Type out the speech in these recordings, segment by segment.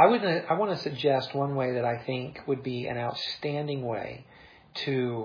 I want to suggest one way that I think would be an outstanding way to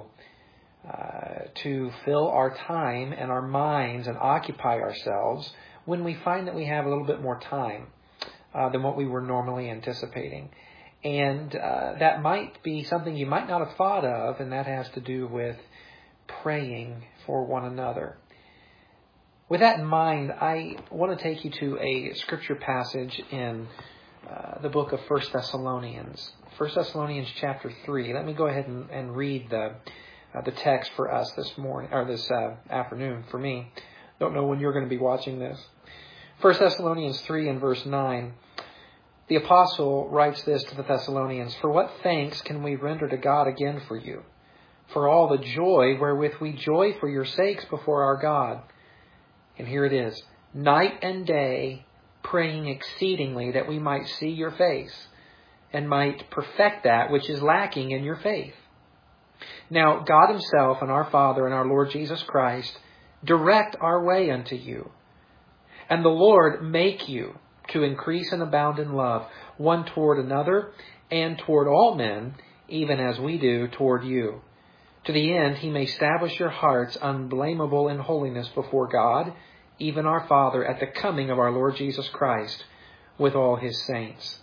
fill our time and our minds and occupy ourselves when we find that we have a little bit more time than what we were normally anticipating. And that might be something you might not have thought of, and that has to do with praying for one another. With that in mind, I want to take you to a scripture passage in the book of 1 Thessalonians. 1 Thessalonians chapter 3. Let me go ahead and read the text for us this morning, or this afternoon for me. Don't know when you're going to be watching this. 1 Thessalonians 3 and verse 9. The apostle writes this to the Thessalonians: "For what thanks can we render to God again for you? For all the joy wherewith we joy for your sakes before our God." And here it is: "Night and day, praying exceedingly that we might see your face, and might perfect that which is lacking in your faith. Now God himself and our Father and our Lord Jesus Christ direct our way unto you. And the Lord make you to increase and abound in love, one toward another, and toward all men, even as we do toward you. To the end he may establish your hearts unblameable in holiness before God, even our Father, at the coming of our Lord Jesus Christ with all his saints."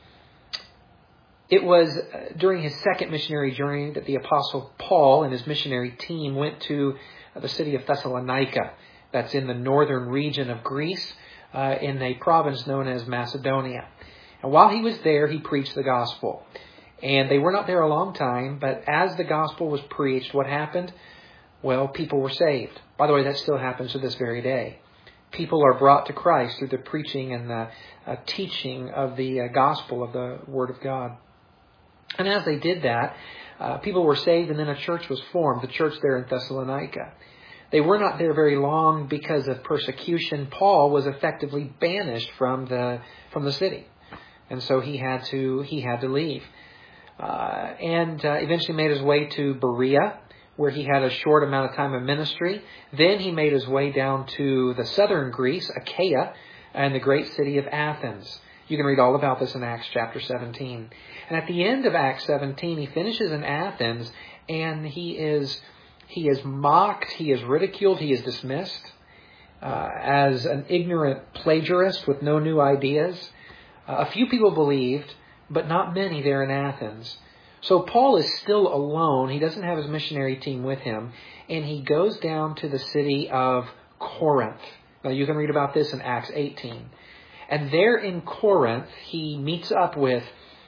It was during his second missionary journey that the Apostle Paul and his missionary team went to the city of Thessalonica. That's in the northern region of Greece, in a province known as Macedonia. And while he was there, he preached the gospel. And they were not there a long time, but as the gospel was preached, what happened? Well, people were saved. By the way, that still happens to this very day. People are brought to Christ through the preaching and the teaching of the gospel of the Word of God. And as they did that, people were saved, and then a church was formed, the church there in Thessalonica. They were not there very long because of persecution. Paul was effectively banished from the city, and so he had to leave. And eventually made his way to Berea, where he had a short amount of time of ministry. Then he made his way down to the southern Greece, Achaia, and the great city of Athens. You can read all about this in Acts chapter 17. And at the end of Acts 17, he finishes in Athens, and he is mocked, he is ridiculed, he is dismissed as an ignorant plagiarist with no new ideas. A few people believed, but not many there in Athens. So Paul is still alone. He doesn't have his missionary team with him, and he goes down to the city of Corinth. Now you can read about this in Acts 18. And there in Corinth, he meets up with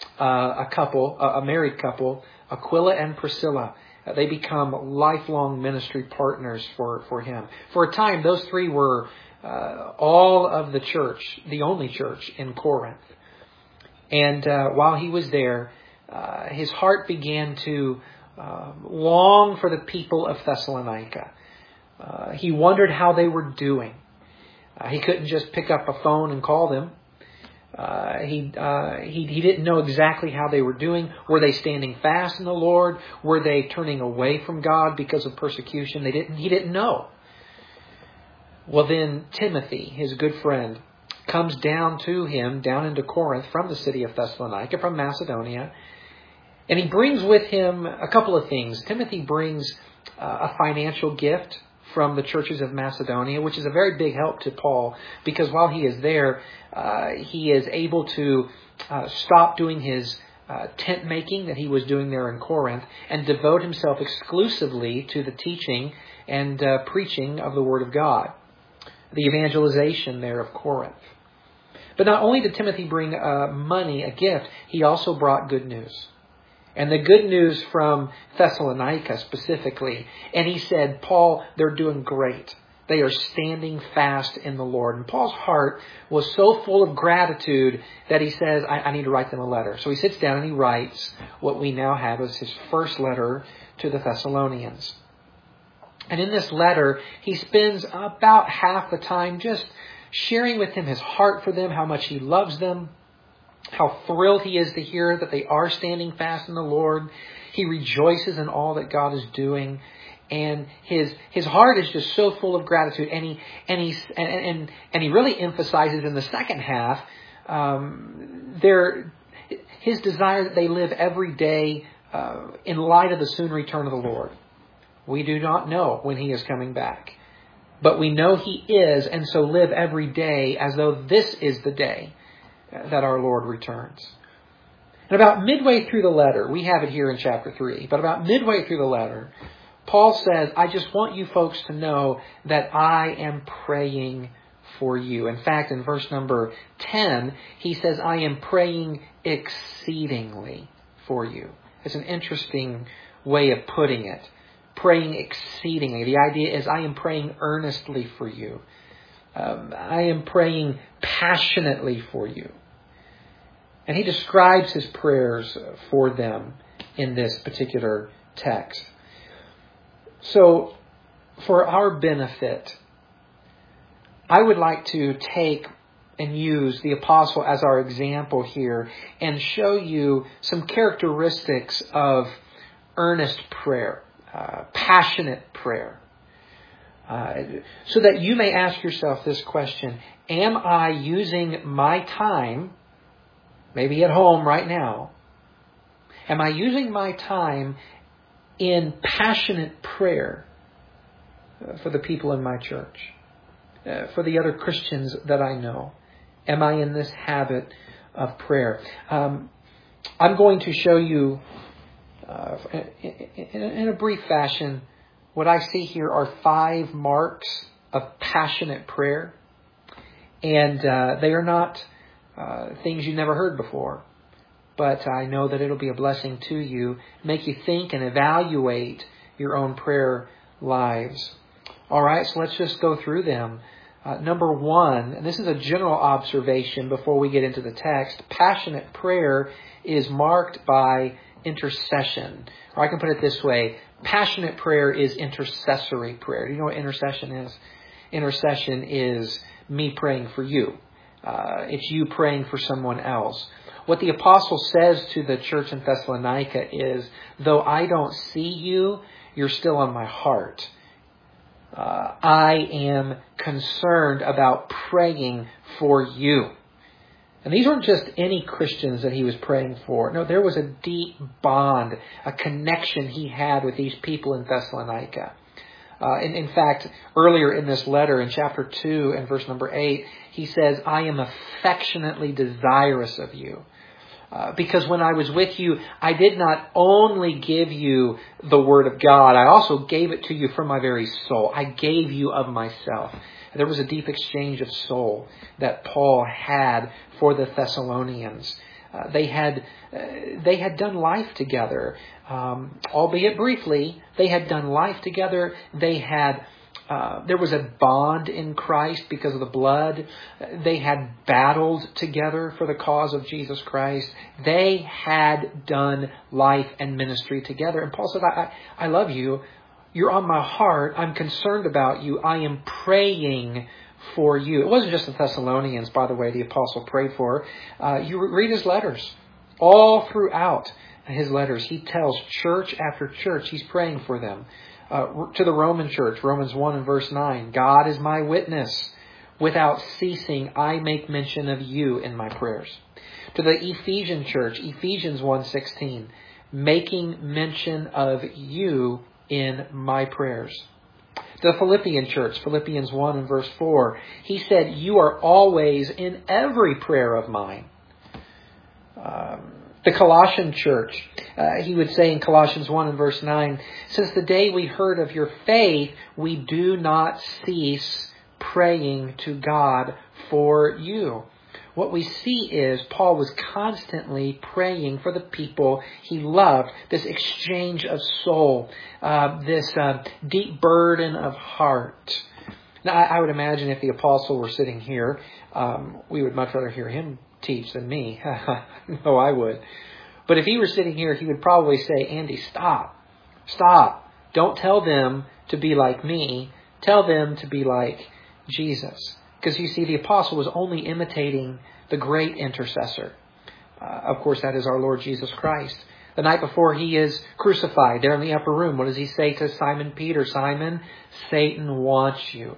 a married couple, Aquila and Priscilla. They become lifelong ministry partners for him. For a time, those three were all of the church, the only church in Corinth. And while he was there, his heart began to long for the people of Thessalonica. He wondered how they were doing. He couldn't just pick up a phone and call them. He didn't know exactly how they were doing. Were they standing fast in the Lord? Were they turning away from God because of persecution? He didn't know. Well, then Timothy, his good friend, comes down to him, down into Corinth from the city of Thessalonica, from Macedonia. And he brings with him a couple of things. Timothy brings a financial gift from the churches of Macedonia, which is a very big help to Paul, because while he is there, he is able to stop doing his tent making that he was doing there in Corinth and devote himself exclusively to the teaching and preaching of the Word of God, the evangelization there of Corinth. But not only did Timothy bring money, a gift, he also brought good news. And the good news from Thessalonica specifically. And he said, Paul, they're doing great. They are standing fast in the Lord. And Paul's heart was so full of gratitude that he says, I need to write them a letter. So he sits down and he writes what we now have as his first letter to the Thessalonians. And in this letter, he spends about half the time just sharing with them his heart for them, how much he loves them, how thrilled he is to hear that they are standing fast in the Lord. He rejoices in all that God is doing. And his heart is just so full of gratitude. And he really emphasizes in the second half, they're his desire that they live every day in light of the soon return of the Lord. We do not know when he is coming back. But we know he is, and so live every day as though this is the day that our Lord returns. And about midway through the letter, we have it here in chapter 3, but about midway through the letter, Paul says, I just want you folks to know that I am praying for you. In fact, in verse number 10, he says, I am praying exceedingly for you. It's an interesting way of putting it. Praying exceedingly. The idea is I am praying earnestly for you. I am praying passionately for you. And he describes his prayers for them in this particular text. So, for our benefit, I would like to take and use the apostle as our example here and show you some characteristics of earnest prayer, passionate prayer. So that you may ask yourself this question, am I using my time, maybe at home right now, am I using my time in passionate prayer for the people in my church, for the other Christians that I know? Am I in this habit of prayer? I'm going to show you in a brief fashion, what I see here are 5 marks of passionate prayer. And they are not things you never heard before. But I know that it'll be a blessing to you, make you think and evaluate your own prayer lives. All right, so let's just go through them. Number 1, and this is a general observation before we get into the text, passionate prayer is marked by intercession. Or I can put it this way, passionate prayer is intercessory prayer. Do you know what intercession is? Intercession is me praying for you. It's you praying for someone else. What the apostle says to the church in Thessalonica is, though I don't see you, you're still on my heart. I am concerned about praying for you. And these weren't just any Christians that he was praying for. No, there was a deep bond, a connection he had with these people in Thessalonica. In fact, earlier in this letter, in chapter 2 and verse number 8, he says, I am affectionately desirous of you. Because when I was with you, I did not only give you the Word of God, I also gave it to you from my very soul. I gave you of myself. There was a deep exchange of soul that Paul had for the Thessalonians. They had done life together, albeit briefly. They had done life together. There was a bond in Christ because of the blood. They had battled together for the cause of Jesus Christ. They had done life and ministry together. And Paul said, I love you. You're on my heart. I'm concerned about you. I am praying for you. It wasn't just the Thessalonians, by the way, the apostle prayed for. You read his letters. All throughout his letters, he tells church after church, he's praying for them. To the Roman church, Romans 1 and verse 9, God is my witness. Without ceasing, I make mention of you in my prayers. To the Ephesian church, Ephesians 1:16, making mention of you in my prayers. The Philippian church, Philippians 1 and verse 4, he said, you are always in every prayer of mine. The Colossian church, he would say in Colossians 1 and verse 9, since the day we heard of your faith, we do not cease praying to God for you. What we see is Paul was constantly praying for the people he loved. This exchange of soul, this deep burden of heart. Now, I would imagine if the apostle were sitting here, we would much rather hear him teach than me. No, I would. But if he were sitting here, he would probably say, Andy, stop. Don't tell them to be like me. Tell them to be like Jesus. Because you see, the apostle was only imitating the great intercessor. Of course, that is our Lord Jesus Christ. The night before he is crucified, there in the upper room, what does he say to Simon Peter? Simon, Satan wants you.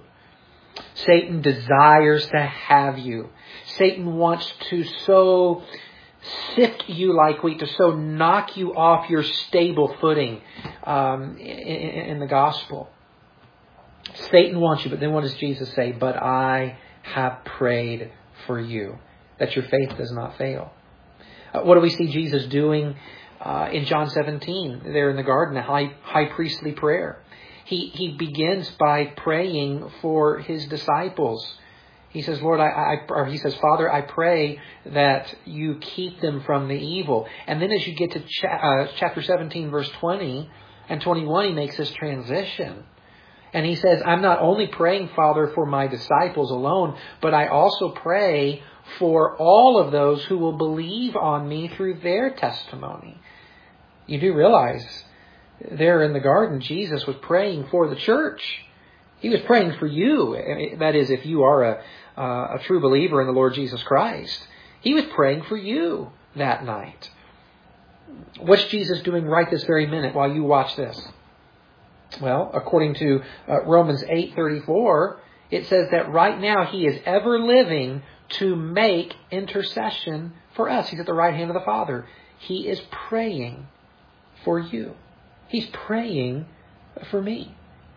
Satan desires to have you. Satan wants to so sift you like wheat, to so knock you off your stable footing in the gospel. Satan wants you, but then what does Jesus say? But I have prayed for you, that your faith does not fail. What do we see Jesus doing in John 17, there in the garden, a high priestly prayer? He begins by praying for his disciples. He says, Lord, he says, Father, I pray that you keep them from the evil. And then as you get to chapter 17, verse 20 and 21, he makes this transition. And he says, I'm not only praying, Father, for my disciples alone, but I also pray for all of those who will believe on me through their testimony. You do realize there in the garden, Jesus was praying for the church. He was praying for you. That is, if you are a true believer in the Lord Jesus Christ. He was praying for you that night. What's Jesus doing right this very minute while you watch this? Well, according to Romans 8:34, it says that right now He is ever living to make intercession for us. He's at the right hand of the Father. He is praying for you. He's praying for me.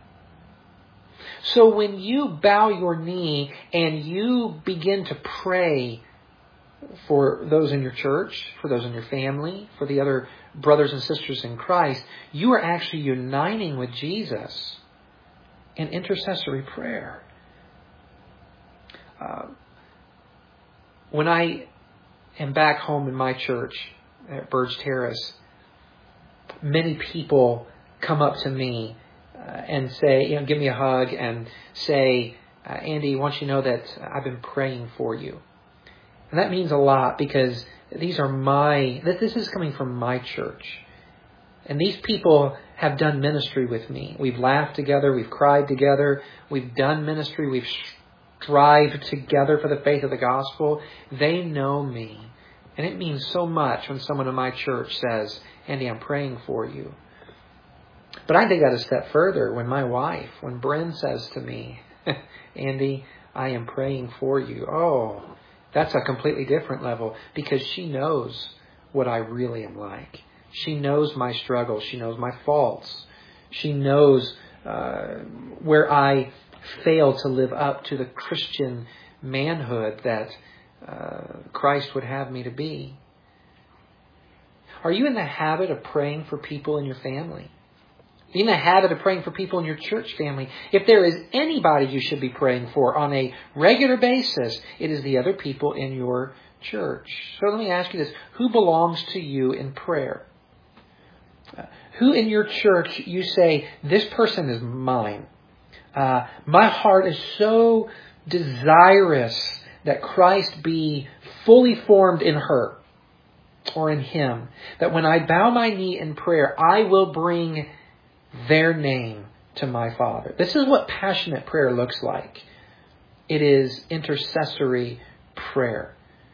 So when you bow your knee and you begin to pray for those in your church, for those in your family, for the other brothers and sisters in Christ, you are actually uniting with Jesus in intercessory prayer. When I am back home in my church at Burge Terrace, many people come up to me and say, give me a hug and say, Andy, I want you to know that I've been praying for you. And that means a lot because this is coming from my church. And these people have done ministry with me. We've laughed together. We've cried together. We've done ministry. We've strived together for the faith of the gospel. They know me. And it means so much when someone in my church says, Andy, I'm praying for you. But I take that a step further when Bryn says to me, Andy, I am praying for you. Oh, that's a completely different level because she knows what I really am like. She knows my struggles. She knows my faults. She knows where I fail to live up to the Christian manhood that Christ would have me to be. Are you in the habit of praying for people in your family? Are you in the habit of praying for people in your church family? If there is anybody you should be praying for on a regular basis, it is the other people in your church. So let me ask you this. Who belongs to you in prayer? Who in your church you say, this person is mine? My heart is so desirous that Christ be fully formed in her or in him, that when I bow my knee in prayer, I will bring their name to my Father. This is what passionate prayer looks like. It is intercessory prayer.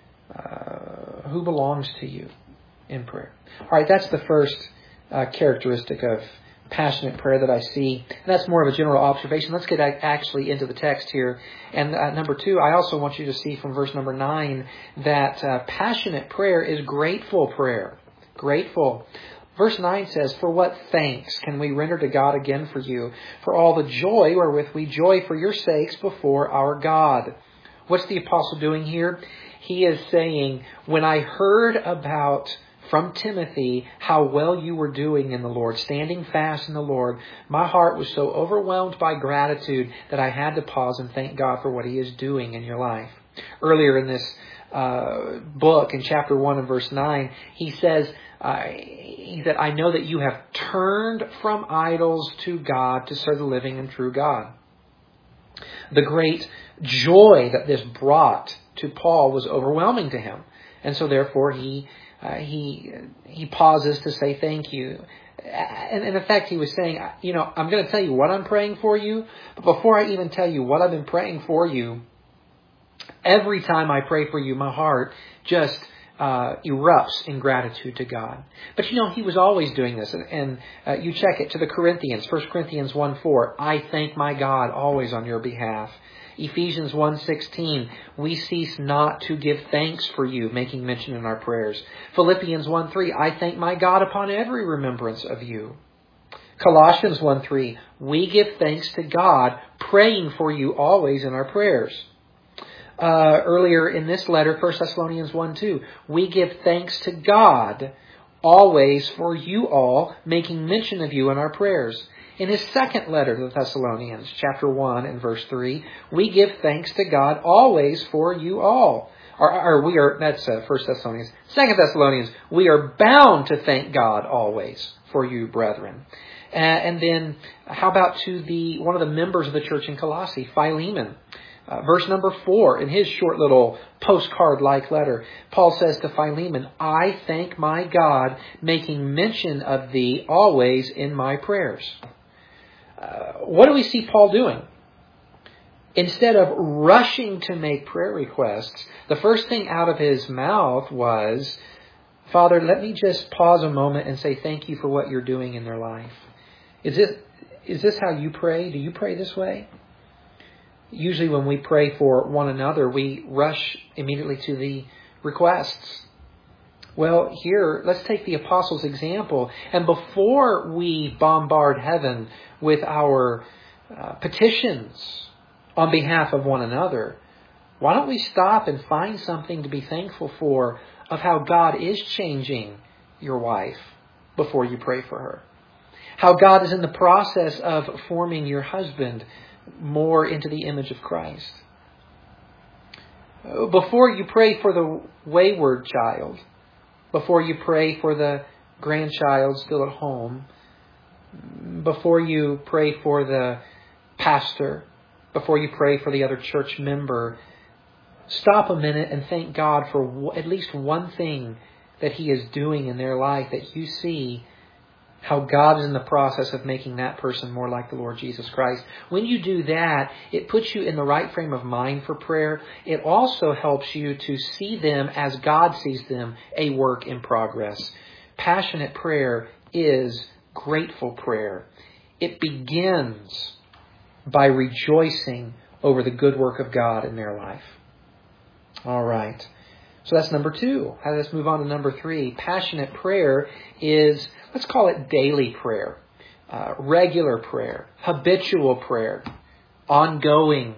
Who belongs to you in prayer? All right, that's the first characteristic of passionate prayer that I see. And that's more of a general observation. Let's get actually into the text here. And number 2, I also want you to see from verse number 9 that passionate prayer is grateful prayer. Grateful. Verse 9 says, for what thanks can we render to God again for you, for all the joy wherewith we joy for your sakes before our God. What's the apostle doing here? He is saying, when I heard about from Timothy how well you were doing in the Lord, standing fast in the Lord, my heart was so overwhelmed by gratitude that I had to pause and thank God for what He is doing in your life. Earlier in this book, in chapter 1 and verse 9, he says, I know that you have turned from idols to God to serve the living and true God. The great joy that this brought to Paul was overwhelming to him. And so therefore he pauses to say thank you. And in effect, he was saying, I'm going to tell you what I'm praying for you. But before I even tell you what I've been praying for you, every time I pray for you, my heart just erupts in gratitude to God. But he was always doing this. And you check it to the Corinthians, 1 Corinthians 1:4. I thank my God always on your behalf. Ephesians 1:16, we cease not to give thanks for you, making mention in our prayers. Philippians 1:3, I thank my God upon every remembrance of you. Colossians 1:3, we give thanks to God, praying for you always in our prayers. Earlier in this letter, 1 Thessalonians 1:2, we give thanks to God always for you all, making mention of you in our prayers. In his second letter to the Thessalonians, chapter 1 and verse 3, we give thanks to God always for you all. That's 1 Thessalonians. 2 Thessalonians, we are bound to thank God always for you, brethren. And then, how about to one of the members of the church in Colossae, Philemon? Verse number 4, in his short little postcard-like letter, Paul says to Philemon, I thank my God, making mention of thee always in my prayers. What do we see Paul doing? Instead of rushing to make prayer requests, the first thing out of his mouth was, Father, let me just pause a moment and say thank you for what you're doing in their life. Is this how you pray? Do you pray this way? Usually when we pray for one another, we rush immediately to the requests. Well, here, let's take the apostles' example. And before we bombard heaven with our petitions on behalf of one another, why don't we stop and find something to be thankful for of how God is changing your wife before you pray for her? How God is in the process of forming your husband more into the image of Christ. Before you pray for the wayward child, before you pray for the grandchild still at home, before you pray for the pastor, before you pray for the other church member, stop a minute and thank God for at least one thing that He is doing in their life, that you see how God is in the process of making that person more like the Lord Jesus Christ. When you do that, it puts you in the right frame of mind for prayer. It also helps you to see them as God sees them, a work in progress. Passionate prayer is grateful prayer. It begins by rejoicing over the good work of God in their life. All right. So that's number 2. Let's move on to number 3. Passionate prayer is, let's call it daily prayer, regular prayer, habitual prayer, ongoing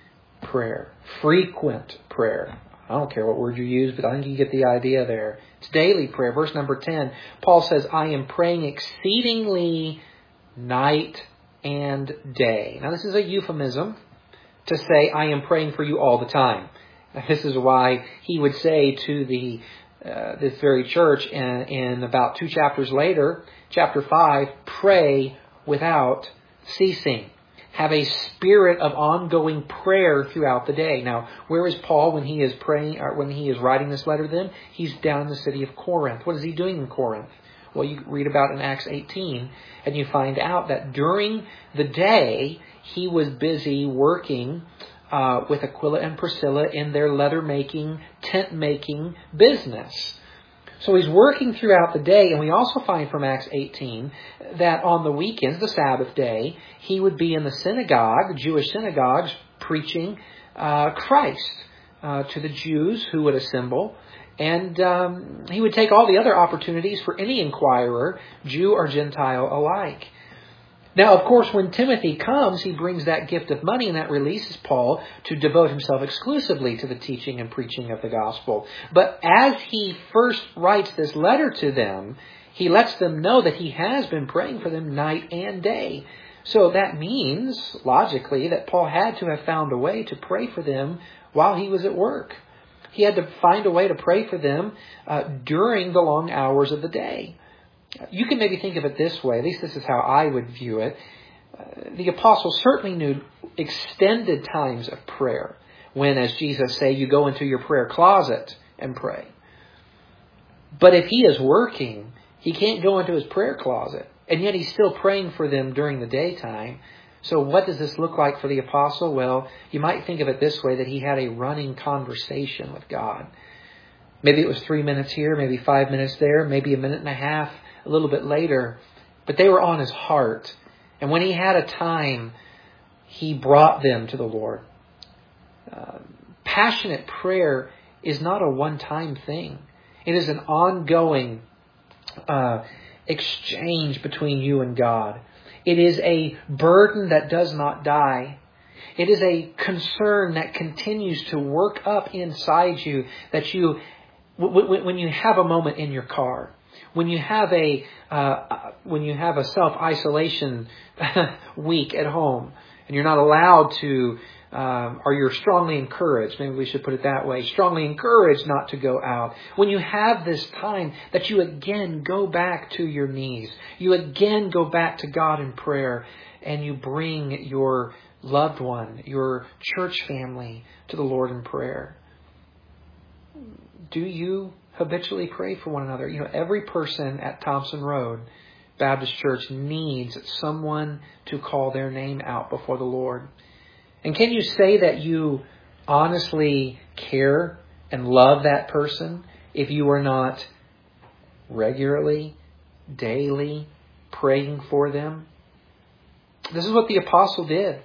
prayer, frequent prayer. I don't care what word you use, but I think you get the idea there. It's daily prayer. Verse number 10, Paul says, I am praying exceedingly night and day. Now this is a euphemism to say I am praying for you all the time. This is why he would say to this very church in about 2 chapters later, chapter 5, pray without ceasing. Have a spirit of ongoing prayer throughout the day. Now, where is Paul when he is praying, or when he is writing this letter to them? He's down in the city of Corinth. What is he doing in Corinth? Well, you read about in Acts 18, and you find out that during the day, he was busy working with Aquila and Priscilla in their leather-making, tent-making business. So he's working throughout the day, and we also find from Acts 18 that on the weekends, the Sabbath day, he would be in the synagogue, Jewish synagogues, preaching Christ to the Jews who would assemble. And he would take all the other opportunities for any inquirer, Jew or Gentile alike. Now, of course, when Timothy comes, he brings that gift of money, and that releases Paul to devote himself exclusively to the teaching and preaching of the gospel. But as he first writes this letter to them, he lets them know that he has been praying for them night and day. So that means, logically, that Paul had to have found a way to pray for them while he was at work. He had to find a way to pray for them during the long hours of the day. You can maybe think of it this way, at least this is how I would view it. The apostles certainly knew extended times of prayer when, as Jesus say, you go into your prayer closet and pray. But if he is working, he can't go into his prayer closet, and yet he's still praying for them during the daytime. So what does this look like for the apostle? Well, you might think of it this way, that he had a running conversation with God. Maybe it was 3 minutes here, maybe 5 minutes there, maybe a minute and a half a little bit later, but they were on his heart. And when he had a time, he brought them to the Lord. Passionate prayer is not a one-time thing. It is an ongoing exchange between you and God. It is a burden that does not die. It is a concern that continues to work up inside you, that you, when you have a moment in your car, when you have a self-isolation week at home, and you're not allowed to, or you're strongly encouraged, maybe we should put it that way, strongly encouraged not to go out. When you have this time that you again go back to your knees, you again go back to God in prayer, and you bring your loved one, your church family, to the Lord in prayer. Do you habitually pray for one another? Every person at Thompson Road Baptist Church needs someone to call their name out before the Lord. And can you say that you honestly care and love that person if you are not regularly, daily praying for them? This is what the apostle did.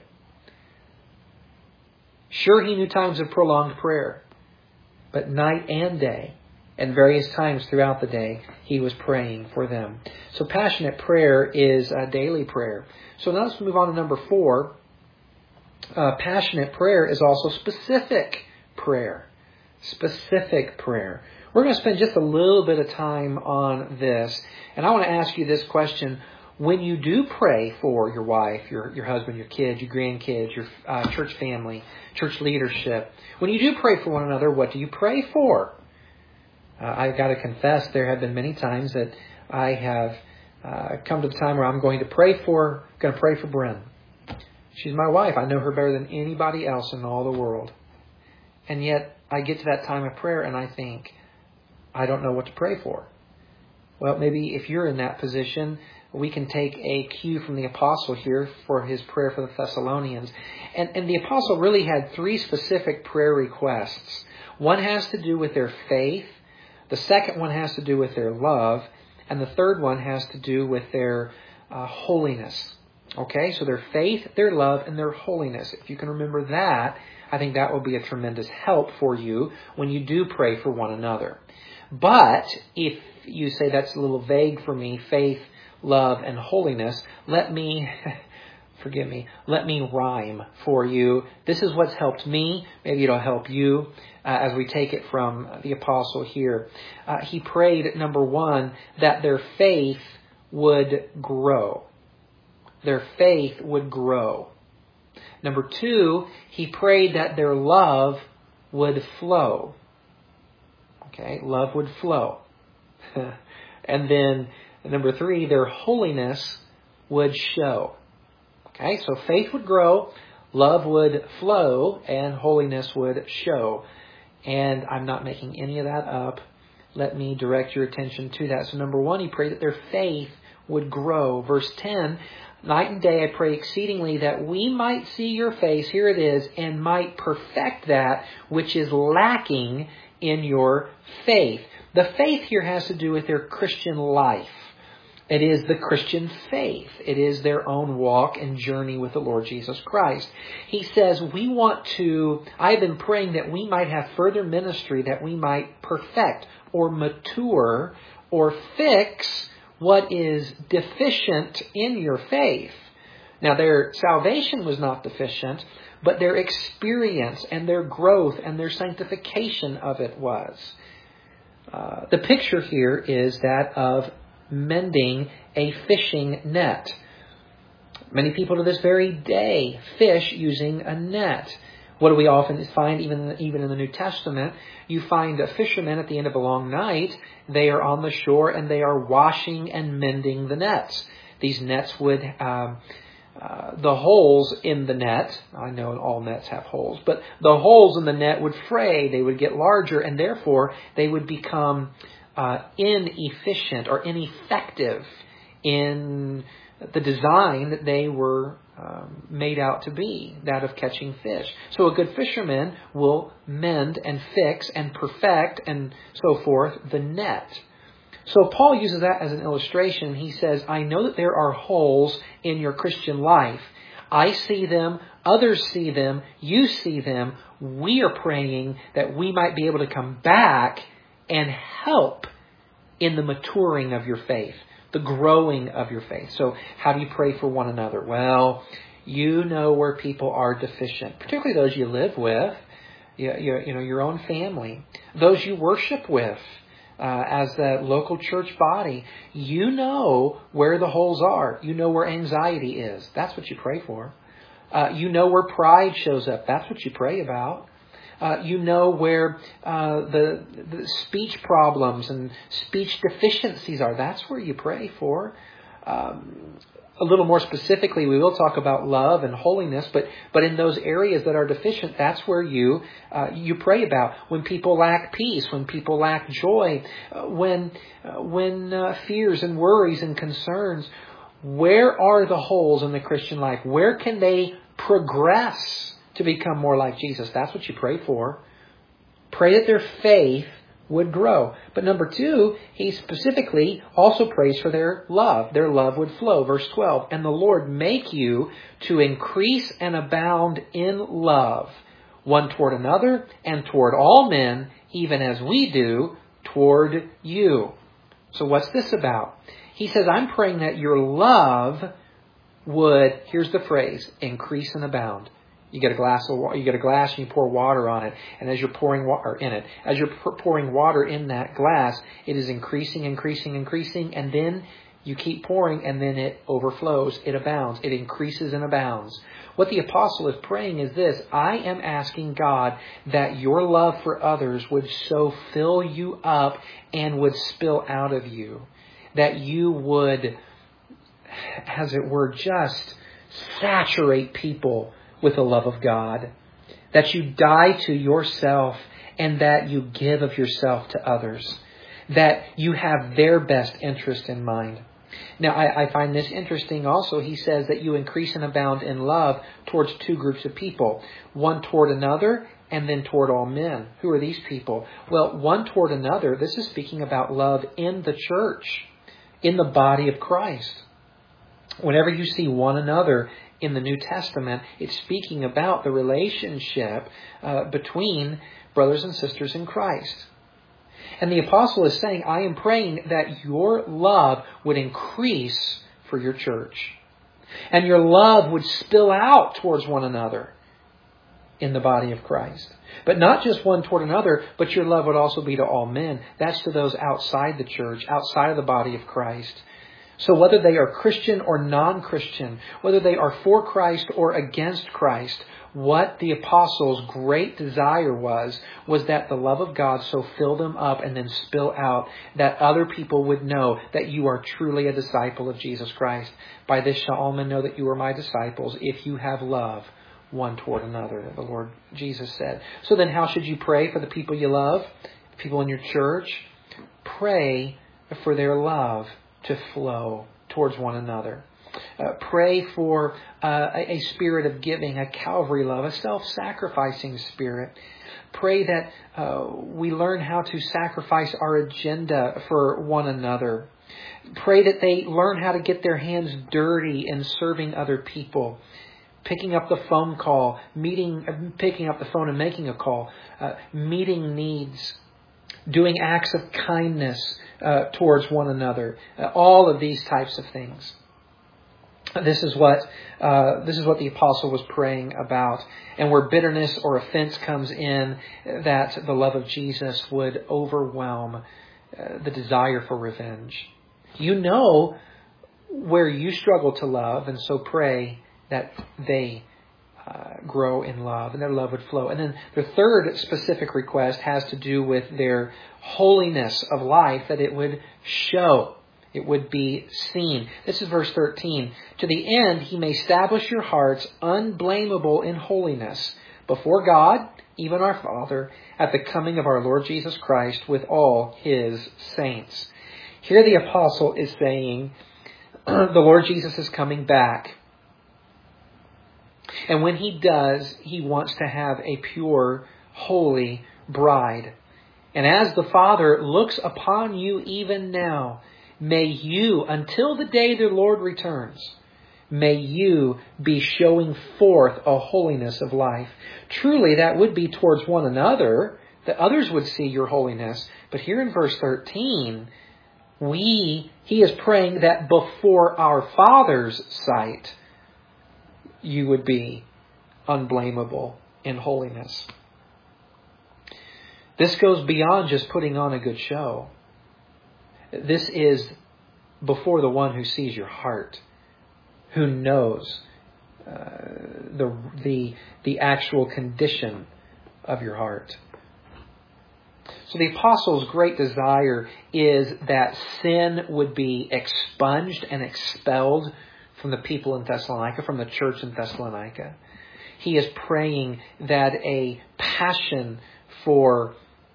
Sure, he knew times of prolonged prayer, but night and day, and various times throughout the day, he was praying for them. So passionate prayer is a daily prayer. So now let's move on to number 4. Passionate prayer is also specific prayer. Specific prayer. We're going to spend just a little bit of time on this. And I want to ask you this question. When you do pray for your wife, your husband, your kids, your grandkids, your church family, church leadership, when you do pray for one another, what do you pray for? I've got to confess, there have been many times that I have come to the time where I'm going to pray for Bren. She's my wife. I know her better than anybody else in all the world. And yet I get to that time of prayer and I think, I don't know what to pray for. Well, maybe if you're in that position, we can take a cue from the apostle here for his prayer for the Thessalonians. And the apostle really had 3 specific prayer requests. One has to do with their faith. The second one has to do with their love. And the third one has to do with their holiness. Okay, so their faith, their love, and their holiness. If you can remember that, I think that will be a tremendous help for you when you do pray for one another. But if you say that's a little vague for me, faith, love, and holiness, let me rhyme for you. This is what's helped me. Maybe it'll help you as we take it from the apostle here. He prayed, number 1, that their faith would grow. Their faith would grow. Number 2, he prayed that their love would flow. Okay, love would flow. And then number 3, their holiness would show. Okay, so faith would grow, love would flow, and holiness would show. And I'm not making any of that up. Let me direct your attention to that. So number 1, he prayed that their faith would grow. Verse 10, night and day I pray exceedingly that we might see your face, here it is, and might perfect that which is lacking in your faith. The faith here has to do with their Christian life. It is the Christian faith. It is their own walk and journey with the Lord Jesus Christ. He says, I've been praying that we might have further ministry, that we might perfect or mature or fix what is deficient in your faith. Now, their salvation was not deficient, but their experience and their growth and their sanctification of it was. The picture here is that of mending a fishing net. Many people to this very day fish using a net. What do we often find even in the New Testament? You find a fisherman at the end of a long night. They are on the shore and they are washing and mending the nets. These nets would, the holes in the net, I know all nets have holes, but the holes in the net would fray. They would get larger and therefore they would become inefficient or ineffective in the design that they were made out to be, that of catching fish. So a good fisherman will mend and fix and perfect and so forth the net. So Paul uses that as an illustration. He says, I know that there are holes in your Christian life. I see them Others see them. You see them. We are praying that we might be able to come back and help in the maturing of your faith, the growing of your faith. So how do you pray for one another? Well, you know where people are deficient, particularly those you live with, your own family, those you worship with. As the local church body, you know where the holes are. You know where anxiety is. That's what you pray for. You know where pride shows up. That's what you pray about. You know where the speech problems and speech deficiencies are. That's where you pray for. A little more specifically, we will talk about love and holiness, but in those areas that are deficient, that's where you pray about. When people lack peace, when people lack joy, when fears and worries and concerns, where are the holes in the Christian life? Where can they progress to become more like Jesus? That's what you pray for. Pray that their faith would grow. But number 2, he specifically also prays for their love. Their love would flow. Verse 12, and the Lord make you to increase and abound in love, one toward another and toward all men, even as we do toward you. So what's this about? He says, I'm praying that your love would, here's the phrase, increase and abound. You get a glass and you pour water on it, and as you're pouring water in it, as you're pouring water in that glass, it is increasing, and then you keep pouring, and then it overflows, it abounds, it increases and abounds. What the apostle is praying is this: I am asking God that your love for others would so fill you up and would spill out of you, that you would, as it were, just saturate people with the love of God, that you die to yourself and that you give of yourself to others, that you have their best interest in mind. Now, I find this interesting also. He says that you increase and abound in love towards 2 groups of people, one toward another and then toward all men. Who are these people? Well, one toward another, this is speaking about love in the church, in the body of Christ. Whenever you see one another in the New Testament, it's speaking about the relationship between brothers and sisters in Christ. And the apostle is saying, I am praying that your love would increase for your church. And your love would spill out towards one another in the body of Christ. But not just one toward another, but your love would also be to all men. That's to those outside the church, outside of the body of Christ. So whether they are Christian or non-Christian, whether they are for Christ or against Christ, what the apostles' great desire was that the love of God so fill them up and then spill out, that other people would know that you are truly a disciple of Jesus Christ. By this shall all men know that you are my disciples, if you have love one toward another, that the Lord Jesus said. So then how should you pray for the people you love, people in your church? Pray for their love to flow towards one another. Pray for a spirit of giving, a Calvary love, a self-sacrificing spirit. Pray that we learn how to sacrifice our agenda for one another. Pray that they learn how to get their hands dirty in serving other people. Picking up the phone call, picking up the phone and making a call, meeting needs, doing acts of kindness towards one another. All of these types of things. This is what the apostle was praying about. And where bitterness or offense comes in, that the love of Jesus would overwhelm the desire for revenge. You know where you struggle to love, and so pray that they grow in love and their love would flow. And then the third specific request has to do with their holiness of life, that it would show. It would be seen. This is verse 13. To the end he may establish your hearts unblameable in holiness before God, even our Father, at the coming of our Lord Jesus Christ with all his saints. Here the apostle is saying the Lord Jesus is coming back. And when he does, he wants to have a pure, holy bride. And as the Father looks upon you even now, may you, until the day the Lord returns, may you be showing forth a holiness of life. Truly, that would be towards one another, that others would see your holiness. But here in verse 13, he is praying that before our Father's sight, you would be unblameable in holiness. This goes beyond just putting on a good show. This is before the one who sees your heart, who knows the actual condition of your heart. So the apostles' great desire is that sin would be expunged and expelled from the people in Thessalonica, from the church in Thessalonica. He is praying that a passion for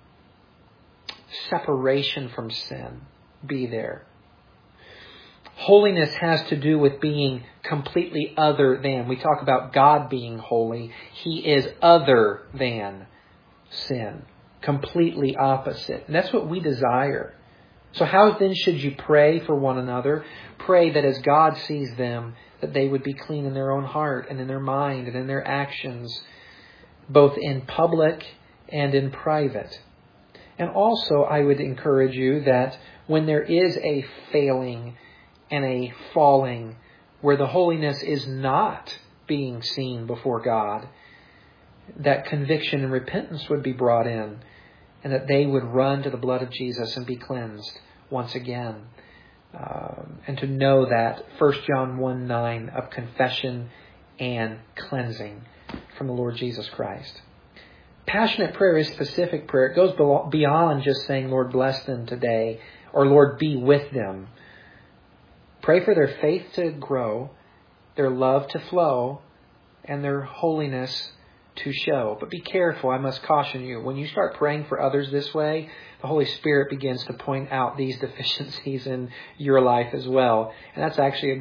separation from sin be there. Holiness has to do with being completely other than. We talk about God being holy. He is other than sin. Completely opposite. And that's what we desire. So how then should you pray for one another? Pray that as God sees them, that they would be clean in their own heart and in their mind and in their actions, both in public and in private. And also, I would encourage you that when there is a failing and a falling where the holiness is not being seen before God, that conviction and repentance would be brought in, and that they would run to the blood of Jesus and be cleansed once again. And to know that 1 John 1:9 of confession and cleansing from the Lord Jesus Christ. Passionate prayer is specific prayer. It goes beyond just saying, Lord, bless them today, or Lord, be with them. Pray for their faith to grow, their love to flow, and their holiness to show. But be careful, I must caution you. When you start praying for others this way, the Holy Spirit begins to point out these deficiencies in your life as well. And that's actually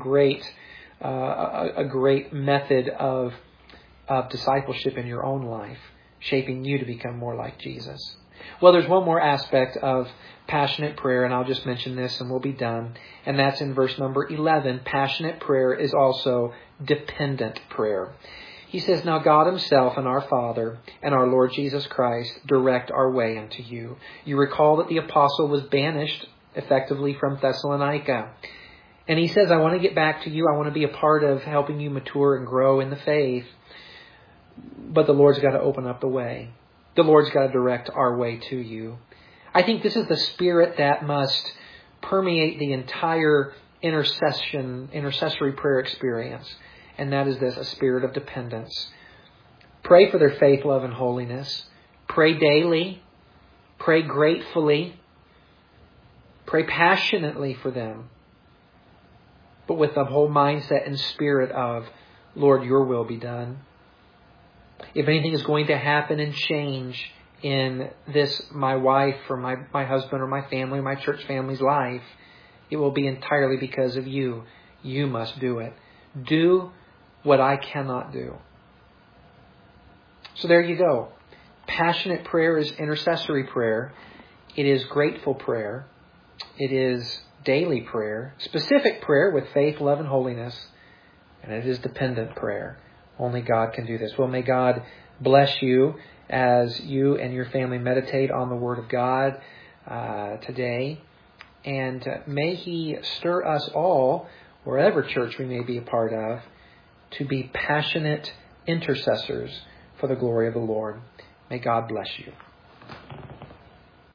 a great method of discipleship in your own life, shaping you to become more like Jesus. Well, there's one more aspect of passionate prayer, and I'll just mention this and we'll be done. And that's in verse number 11. Passionate prayer is also dependent prayer. He says, now God himself and our Father and our Lord Jesus Christ direct our way unto you. You recall that the apostle was banished effectively from Thessalonica. And he says, I want to get back to you. I want to be a part of helping you mature and grow in the faith. But the Lord's got to open up the way. The Lord's got to direct our way to you. I think this is the spirit that must permeate the entire intercessory prayer experience. And that is this, a spirit of dependence. Pray for their faith, love, and holiness. Pray daily. Pray gratefully. Pray passionately for them. But with the whole mindset and spirit of, Lord, your will be done. If anything is going to happen and change in this, my wife or my husband or my family, my church family's life, it will be entirely because of you. You must do it. Do what I cannot do. So there you go. Passionate prayer is intercessory prayer. It is grateful prayer. It is daily prayer. Specific prayer with faith, love, and holiness. And it is dependent prayer. Only God can do this. Well, may God bless you as you and your family meditate on the Word of God today. And may He stir us all, wherever church we may be a part of, to be passionate intercessors for the glory of the Lord. May God bless you.